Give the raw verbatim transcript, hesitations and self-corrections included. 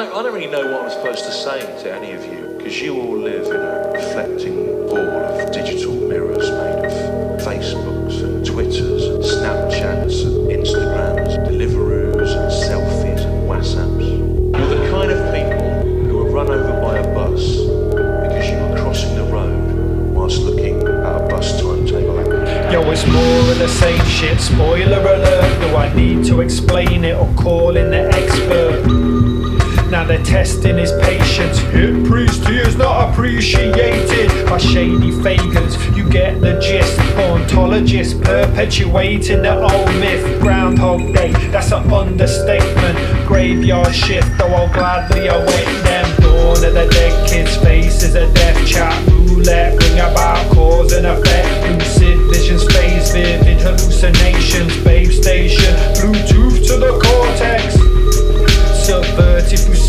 don't, I don't really know what I'm supposed to say to any of you, because you all live in a reflecting ball of digital mirrors made of Facebooks and Twitters and Snapchats and Instagrams, Deliveroos and selfies and WhatsApps. You're the kind of people who were run over by a bus because you were crossing the road whilst looking at a bus timetable app. Yo, it's more of the same shit, spoiler alert. Do I need to explain it or call in the expert? Now they're testing his patience. Hit priest, he is not appreciated by shady fagans. You get the gist. Ontologists perpetuating the old myth. Groundhog Day, that's an understatement. Graveyard shift, though I'll gladly await them. Dawn of the dead kids' faces, a death chat roulette. Bring about cause and effect. Lucid visions, phase, vivid hallucinations. Babe station, Bluetooth to the cortex. Subverted through